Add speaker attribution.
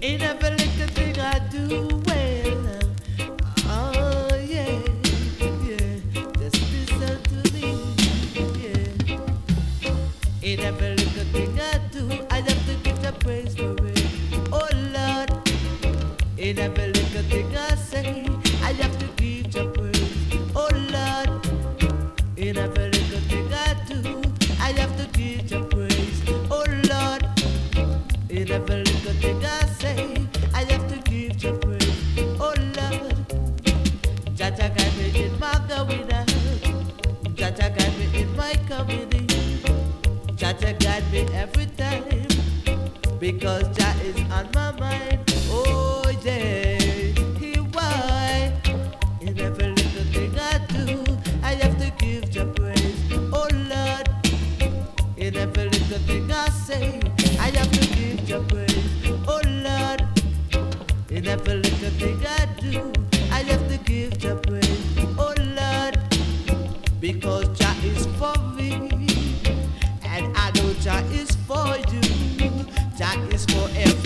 Speaker 1: In every little thing I do well. Oh yeah, yeah. Just listen to me. Yeah. In every little thing I do, I have to give the praise for it. Oh Lord. In every little thing I say, I have to give the praise. Oh Lord. In every little thing I do, I have to give the praise. Oh Lord. In every little thing I say, I have to give the praise. Oh Lord, Jaja got me in my going out. Jaja got me in my coming in. Jaja got me every time because Jah is on my mind. Oh yeah, he why. In every little thing I do, I have to give the praise. Oh Lord, in every little thing I say, I have to give the praise. Oh Lord, in every little thing I do,